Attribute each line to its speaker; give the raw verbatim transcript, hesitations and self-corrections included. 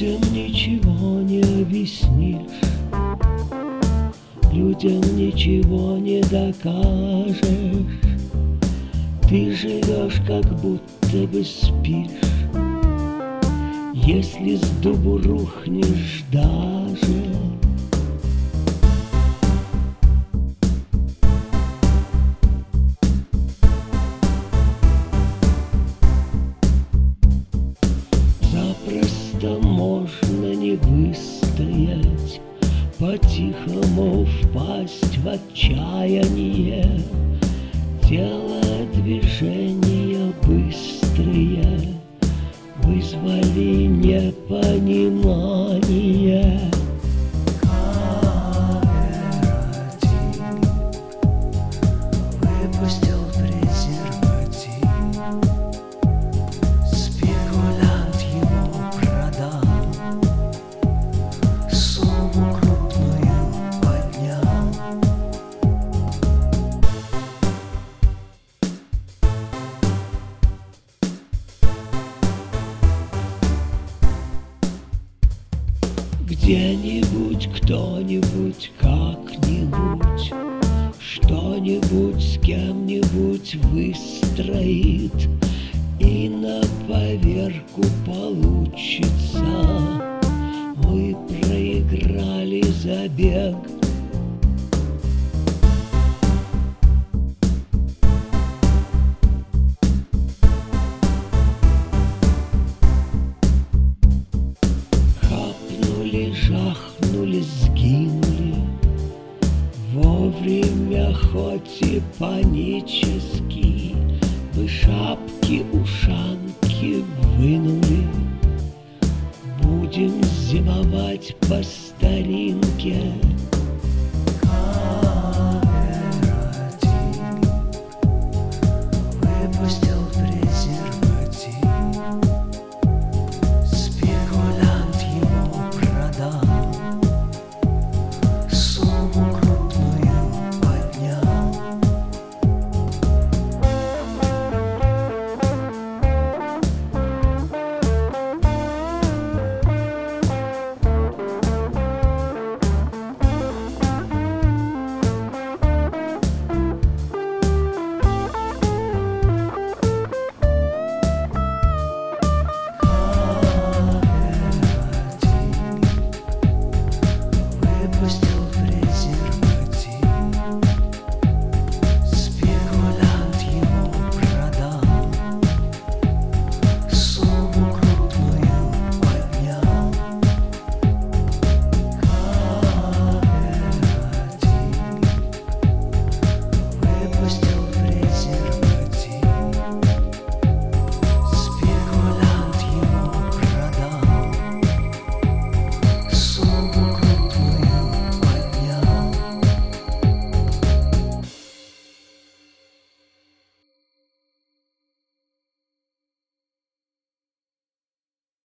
Speaker 1: Людям ничего не объяснишь, людям ничего не докажешь. Ты живешь, как будто бы спишь, если с дубу рухнешь даже. Запросто можно не выстоять, по-тихому впасть в отчаяние. Делая движения быстрые вызвали непонимание.
Speaker 2: Кооператив выпустил презерватив, спекулянт его продал, сумму крупную поднял.
Speaker 1: Где-нибудь кто-нибудь как-нибудь что-нибудь с кем-нибудь выстроит, и на поверку получится: мы проиграли забег. Жахнули, сгинули вовремя, хоть и панически. Мы шапки-ушанки вынули, будем зимовать по старинке.